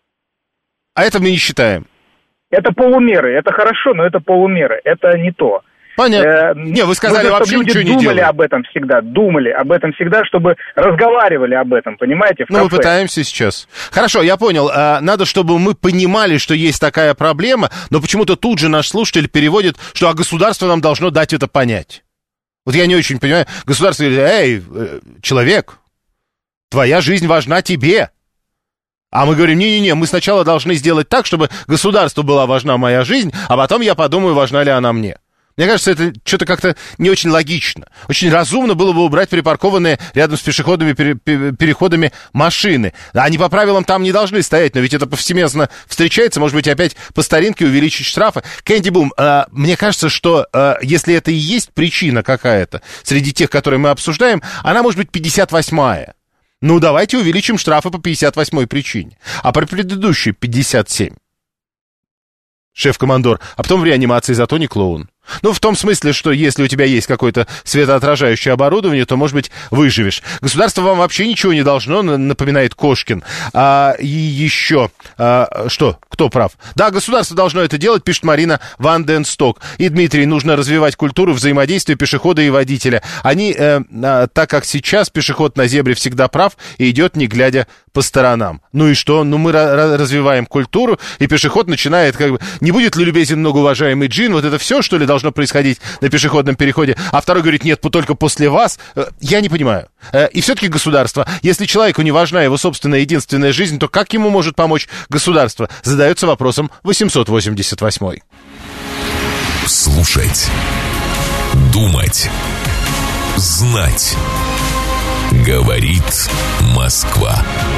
А это мы не считаем. Это полумеры, это хорошо, но это полумеры, это не то. Понятно. Не, вы сказали, нужно, вообще ничего не делали. Думали об этом всегда, чтобы разговаривали об этом, понимаете, в кафе. Мы пытаемся сейчас. Хорошо, я понял. Надо, чтобы мы понимали, что есть такая проблема, но почему-то тут же наш слушатель переводит, что государство нам должно дать это понять. Вот я не очень понимаю. Государство говорит, эй, человек, Твоя жизнь важна тебе. А мы говорим, не-не-не, мы сначала должны сделать так, чтобы государству была важна моя жизнь, а потом я подумаю, важна ли она мне. Мне кажется, это что-то как-то не очень логично. Очень разумно было бы убрать припаркованные рядом с пешеходными переходами машины. Они по правилам там не должны стоять, но ведь это повсеместно встречается. Может быть, опять по старинке увеличить штрафы. Кэнди Бум, мне кажется, что если это и есть причина какая-то среди тех, которые мы обсуждаем, она может быть 58-я. Ну, давайте увеличим штрафы по 58-й причине. А по предыдущей 57. Шеф-командор, а потом в реанимации, зато не клоун. Ну, в том смысле, что если у тебя есть какое-то светоотражающее оборудование, то, может быть, выживешь. Государство вам вообще ничего не должно, напоминает Кошкин. И еще, что, кто прав? Да, государство должно это делать, пишет Марина Ван Ден Сток. И, Дмитрий, нужно развивать культуру взаимодействия пешехода и водителя. Они, так как сейчас пешеход на зебре всегда прав и идет, не глядя по сторонам. Ну и что? Ну, мы развиваем культуру, и пешеход начинает, как бы, не будет ли любезен многоуважаемый Джин, вот это все, что ли, должно происходить на пешеходном переходе, а второй говорит, нет, только после вас. Я не понимаю. И все-таки государство, если человеку не важна его собственная единственная жизнь, то как ему может помочь государство? Задается вопросом 888. Слушать. Думать. Знать. Говорит Москва.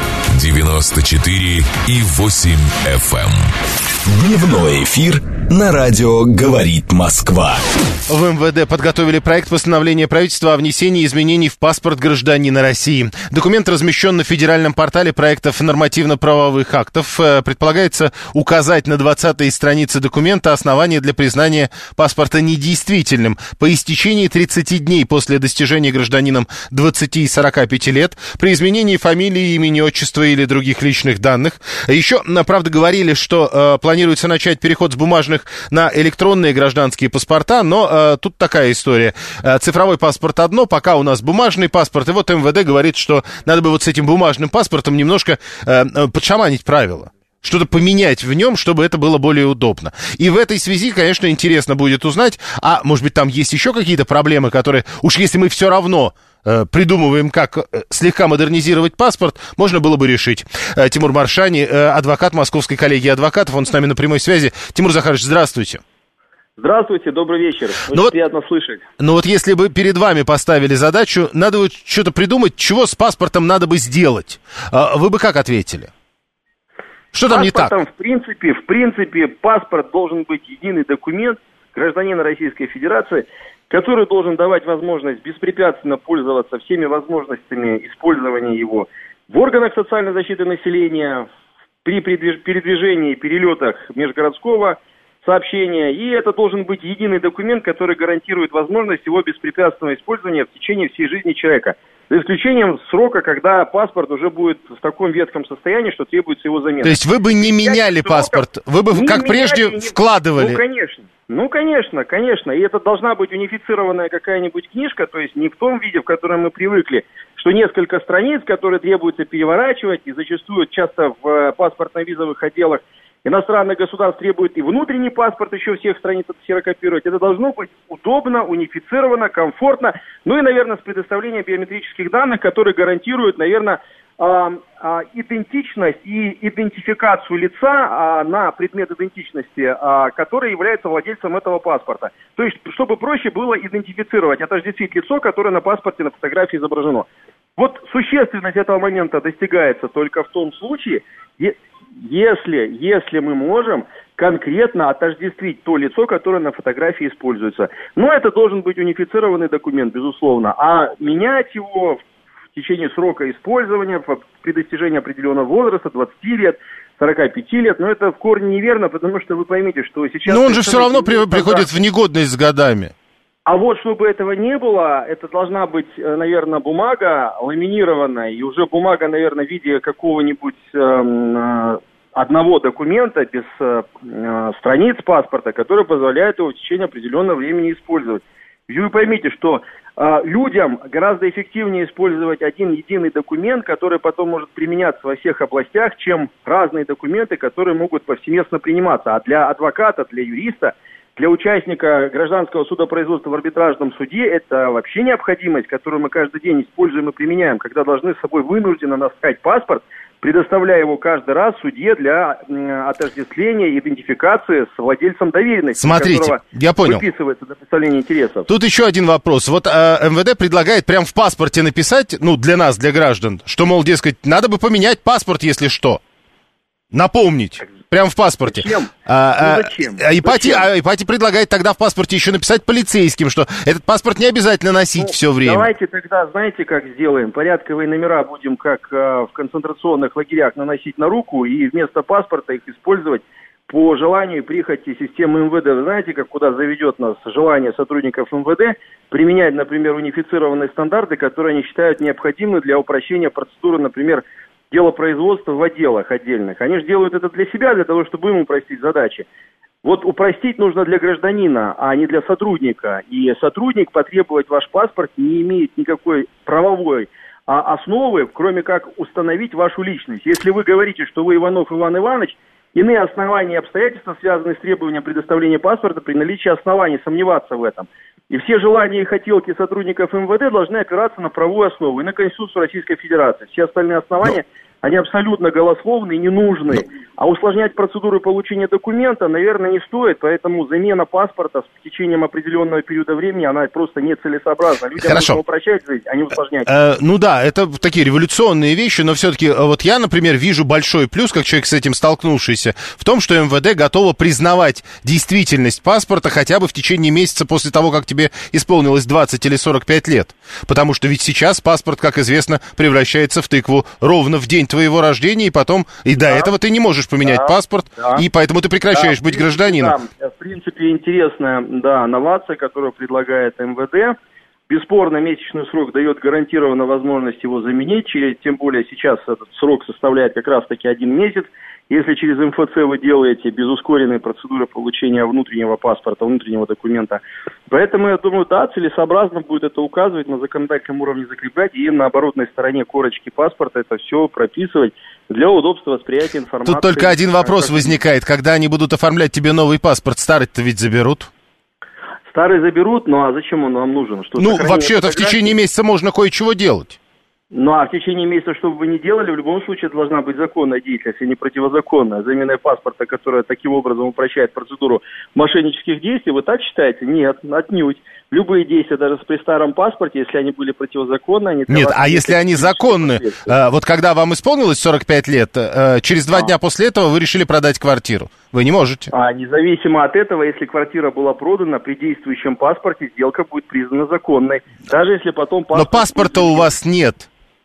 94,8 FM. Дневной эфир на радио «Говорит Москва». В МВД подготовили проект постановления правительства о внесении изменений в паспорт гражданина России. Документ размещен на федеральном портале проектов нормативно-правовых актов. Предполагается указать на 20-й странице документа основания для признания паспорта недействительным по истечении 30 дней после достижения гражданином 20 и 45 лет, при изменении фамилии, имени, отчества или других личных данных. Еще, правда, говорили, что планируется начать переход с бумажных на электронные гражданские паспорта, но тут такая история. Цифровой паспорт одно, пока у нас бумажный паспорт, и вот МВД говорит, что надо бы вот с этим бумажным паспортом немножко подшаманить правила. Что-то поменять в нем, чтобы это было более удобно. И в этой связи, конечно, интересно будет узнать, а может быть там есть еще какие-то проблемы, которые, уж если мы все равно придумываем, как слегка модернизировать паспорт, можно было бы решить. Тимур Маршани, адвокат Московской коллегии адвокатов, он с нами на прямой связи. Тимур Захарович, здравствуйте. Здравствуйте, добрый вечер. Очень приятно слышать. Ну вот если бы перед вами поставили задачу, надо вот что-то придумать, чего с паспортом надо бы сделать, вы бы как ответили? Что там не так? В принципе, паспорт должен быть единый документ гражданина Российской Федерации, который должен давать возможность беспрепятственно пользоваться всеми возможностями использования его в органах социальной защиты населения, при передвижении и перелетах межгородского сообщения. И это должен быть единый документ, который гарантирует возможность его беспрепятственного использования в течение всей жизни человека. За исключением срока, когда паспорт уже будет в таком ветхом состоянии, что требуется его замена. То есть вы бы не меняли паспорт? Вы бы, как прежде, вкладывали? Ну, конечно. И это должна быть унифицированная какая-нибудь книжка, то есть не в том виде, в котором мы привыкли, что несколько страниц, которые требуется переворачивать, и зачастую часто в паспортно-визовых отделах иностранных государств требует и внутренний паспорт еще всех страниц ксерокопировать. Это должно быть удобно, унифицировано, комфортно. Ну и, наверное, с предоставлением биометрических данных, которые гарантируют, наверное, идентичность и идентификацию лица на предмет идентичности, который является владельцем этого паспорта. То есть, чтобы проще было идентифицировать, это же действительно лицо, которое на паспорте, на фотографии изображено. Вот существенность этого момента достигается только в том случае, если мы можем конкретно отождествить то лицо, которое на фотографии используется. Но это должен быть унифицированный документ, безусловно. А менять его в течение срока использования, при достижении определенного возраста, 20 лет, 45 лет, но это в корне неверно, потому что вы поймите, что сейчас... Но он же все равно приходит в негодность с годами. А вот чтобы этого не было, это должна быть, наверное, бумага ламинированная, и уже бумага, наверное, в виде какого-нибудь одного документа без страниц паспорта, который позволяет его в течение определенного времени использовать. Вы поймите, что людям гораздо эффективнее использовать один единый документ, который потом может применяться во всех областях, чем разные документы, которые могут повсеместно приниматься. А для адвоката, для юриста Для участника гражданского судопроизводства в арбитражном суде это вообще необходимость, которую мы каждый день используем и применяем, когда должны с собой вынужденно таскать паспорт, предоставляя его каждый раз судье для отождествления и идентификации с владельцем доверенности, Смотрите, я понял. Выписывается для представления интересов. Тут еще один вопрос. Вот МВД предлагает прямо в паспорте написать, для нас, для граждан, что, мол, дескать, надо бы поменять паспорт, если что. Напомнить. Прямо в паспорте. Зачем? Зачем? Ипатий предлагает тогда в паспорте еще написать полицейским, что этот паспорт не обязательно носить все время. Давайте тогда, знаете, как сделаем? Порядковые номера будем, как в концентрационных лагерях, наносить на руку и вместо паспорта их использовать по желанию и прихоти системы МВД. Вы знаете, куда заведет нас желание сотрудников МВД применять, например, унифицированные стандарты, которые они считают необходимы для упрощения процедуры, например, делопроизводства в отделах отдельных. Они же делают это для себя, для того, чтобы им упростить задачи. Вот упростить нужно для гражданина, а не для сотрудника. И сотрудник потребовать ваш паспорт не имеет никакой правовой основы, кроме как установить вашу личность. Если вы говорите, что вы Иванов Иван Иванович, иные основания и обстоятельства, связанные с требованием предоставления паспорта, при наличии оснований сомневаться в этом. И все желания и хотелки сотрудников МВД должны опираться на правовую основу и на Конституцию Российской Федерации. Все остальные основания, они абсолютно голословны и не нужны. А усложнять процедуру получения документа, наверное, не стоит, поэтому замена паспорта с течением определенного периода времени, она просто нецелесообразна. Людям нужно упрощать жизнь, а не усложнять. Это такие революционные вещи, но все-таки вот я, например, вижу большой плюс, как человек с этим столкнувшийся, в том, что МВД готово признавать действительность паспорта хотя бы в течение месяца после того, как тебе исполнилось 20 или 45 лет. Потому что ведь сейчас паспорт, как известно, превращается в тыкву ровно в день твоего рождения, и потом, и до этого ты не можешь поменять паспорт, и поэтому ты прекращаешь быть гражданином. Да, в принципе, интересная новация, которую предлагает МВД. Бесспорно, месячный срок дает гарантированно возможность его заменить, тем более сейчас этот срок составляет как раз-таки 1 месяц. Если через МФЦ вы делаете без ускоренной процедуры получения внутреннего паспорта, внутреннего документа. Поэтому, я думаю, целесообразно будет это указывать, на законодательном уровне закреплять и на оборотной стороне корочки паспорта это все прописывать для удобства восприятия информации. Тут только один вопрос возникает. Когда они будут оформлять тебе новый паспорт, старый-то ведь заберут? Старый заберут, а зачем он вам нужен? Вообще-то в течение месяца можно кое-чего делать. А в течение месяца, что бы вы ни делали, в любом случае должна быть законная деятельность, а не противозаконная. Замена паспорта, которая таким образом упрощает процедуру мошеннических действий, вы так считаете? Нет, отнюдь. Любые действия, даже при старом паспорте, если они были противозаконны, они... Нет, а если они законны? Вот когда вам исполнилось 45 лет, через 2 дня после этого вы решили продать квартиру. Вы не можете. Независимо от этого, если квартира была продана при действующем паспорте, сделка будет признана законной. Даже если потом паспорт... Но паспорта у вас нет.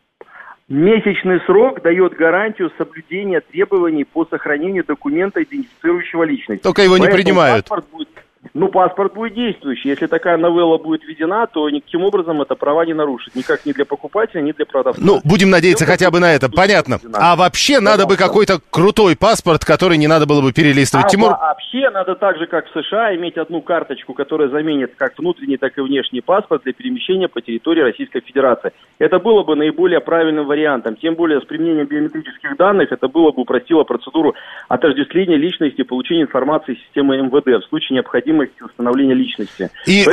Месячный срок дает гарантию соблюдения требований по сохранению документа, идентифицирующего личность. Только его не принимают. Паспорт будет действующий. Если такая новелла будет введена, то никаким образом это права не нарушит. Никак ни для покупателя, ни для продавца. Будем надеяться хотя бы на это. Понятно. А вообще надо бы какой-то крутой паспорт, который не надо было бы перелистывать. Тимур... Вообще надо так же, как в США, иметь одну карточку, которая заменит как внутренний, так и внешний паспорт для перемещения по территории Российской Федерации. Это было бы наиболее правильным вариантом. Тем более с применением биометрических данных это было бы упростило процедуру отождествления личности и получения информации из системы МВД в случае необходимости установления личности. И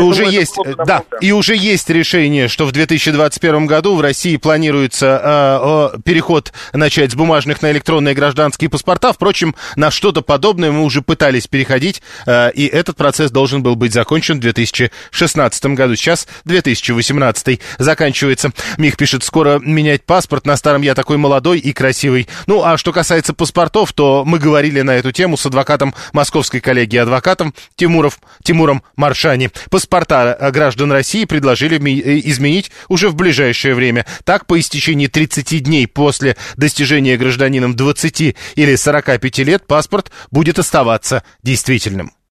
уже есть решение, что в 2021 году в России планируется переход начать с бумажных на электронные гражданские паспорта. Впрочем, на что-то подобное мы уже пытались переходить, и этот процесс должен был быть закончен в 2016 году. Сейчас 2018 заканчивается. Мих пишет, скоро менять паспорт, на старом я такой молодой и красивый. А что касается паспортов, то мы говорили на эту тему с адвокатом Московской коллегии адвокатом Тимуром Маршани. Паспорта граждан России предложили изменить уже в ближайшее время. Так, по истечении 30 дней после достижения гражданином 20 или 45 лет паспорт будет оставаться действительным.